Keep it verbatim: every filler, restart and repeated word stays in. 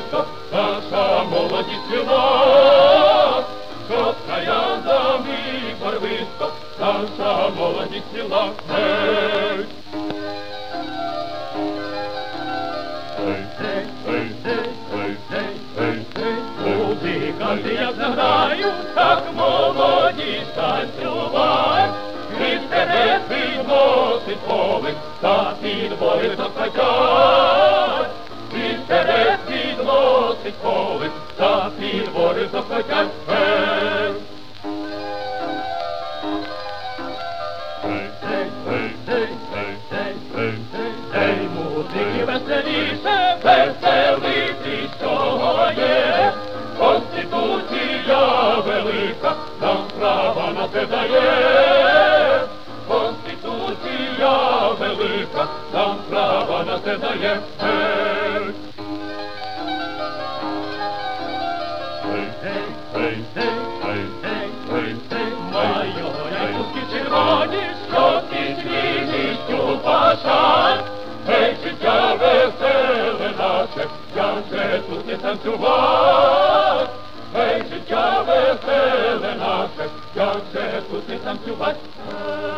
барвисто, наша молодість ціла, щоб трояндами барвисто, наша молодість ціла. Гей! Гей, гей, гей, гей, гей, гей, гей, музиканти як заграють, так молодість танцювать. Крізь тебе підносить повик, та підбори захотять. Крізь тебе підносить повик, та підбори захотять. Гей! Гей, гей, гей, гей, гей, гей, гей, гей, гей, музики веселіше, веселитись цього є. Конституція велика нам права на це дає. Конституція велика нам права на це дає. Гей! Гей, гей, гей, гей, гей, гей, гей, майори куски червоні, що під світістю пашать. Гей, життя веселе наше, як же тут не танцювать. Гей, життя веселе наше, як же тут не танцювать.